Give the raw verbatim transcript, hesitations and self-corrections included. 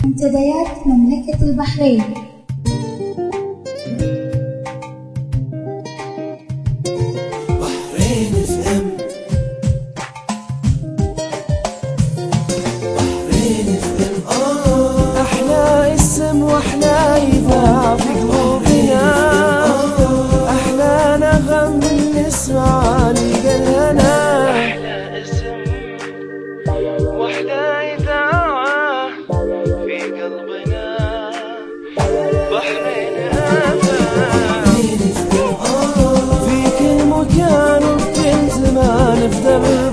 منتديات مملكة البحرين. بحرين اف ام بحرين اف ام آه أحلى اسم وأحلى إذاعة في قلوبنا، أحلى نغم نسمع لقلبنا، أحلى اسم وأحلى إذاعة في قلبنا. بحرين اف ام في كل مكان وفي كل زمان في درب